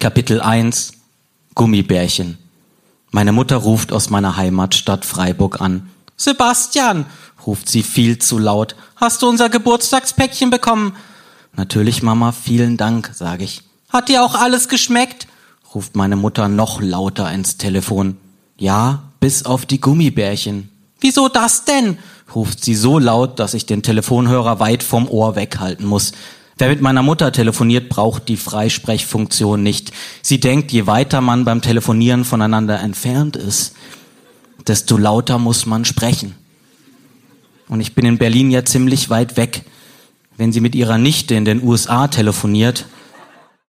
Kapitel 1 Gummibärchen. Meine Mutter ruft aus meiner Heimatstadt Freiburg an. Sebastian, ruft sie viel zu laut. Hast du unser Geburtstagspäckchen bekommen? Natürlich, Mama, vielen Dank, sage ich. Hat dir auch alles geschmeckt? Ruft meine Mutter noch lauter ins Telefon. Ja, bis auf die Gummibärchen. Wieso das denn? Ruft sie so laut, dass ich den Telefonhörer weit vom Ohr weghalten muss. Wer mit meiner Mutter telefoniert, braucht die Freisprechfunktion nicht. Sie denkt, je weiter man beim Telefonieren voneinander entfernt ist, desto lauter muss man sprechen. Und ich bin in Berlin ja ziemlich weit weg. Wenn sie mit ihrer Nichte in den USA telefoniert,